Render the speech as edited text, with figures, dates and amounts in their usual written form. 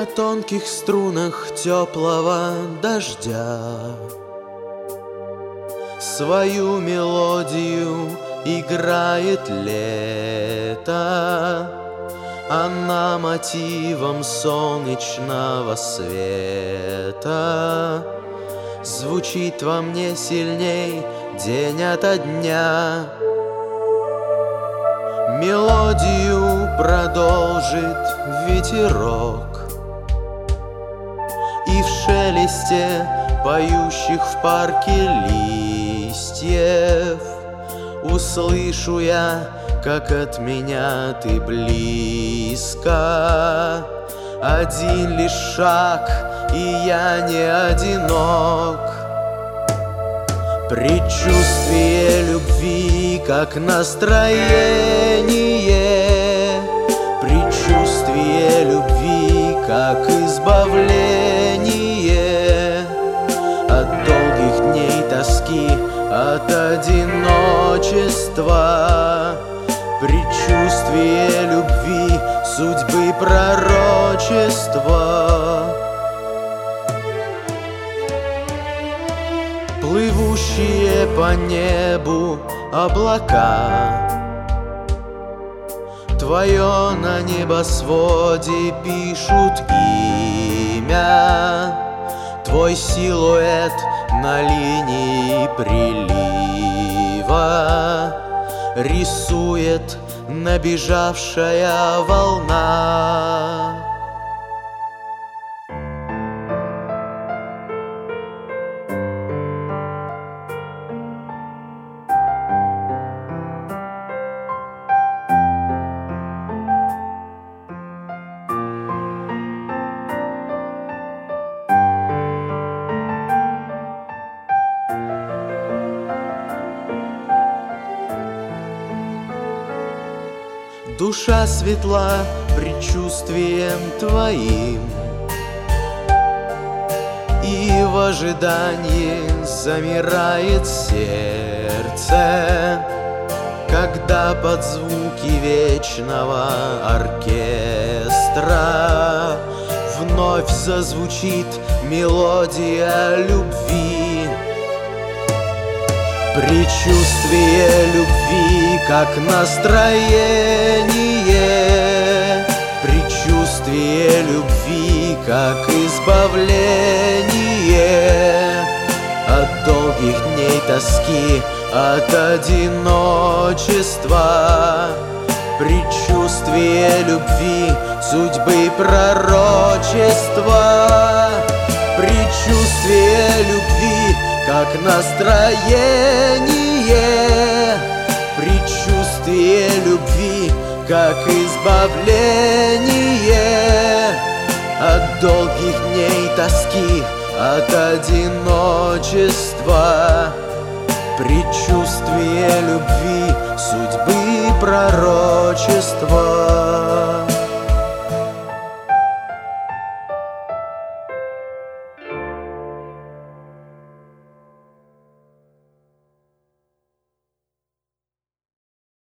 На тонких струнах теплого дождя свою мелодию играет лето. Она мотивом солнечного света звучит во мне сильней день ото дня. Мелодию продолжит ветерок, и в шелесте поющих в парке листьев услышу я, как от меня ты близко. Один лишь шаг, и я не одинок. Предчувствие любви, как настроение, предчувствие любви, как избавление от долгих дней тоски, от одиночества. Предчувствие любви, судьбы пророчества. Плывущие по небу облака, твое на небосводе пишут имя. Твой силуэт на линии прилива рисует набежавшая волна. Душа светла предчувствием твоим, и в ожидании замирает сердце, когда под звуки вечного оркестра вновь зазвучит мелодия любви. Предчувствие любви, как настроение, предчувствие любви, как избавление от долгих дней тоски, от одиночества. Предчувствие любви, судьбы пророчества. Предчувствие любви, как настроение, предчувствие любви, как избавление от долгих дней тоски, от одиночества. Предчувствие любви, судьбы пророчества.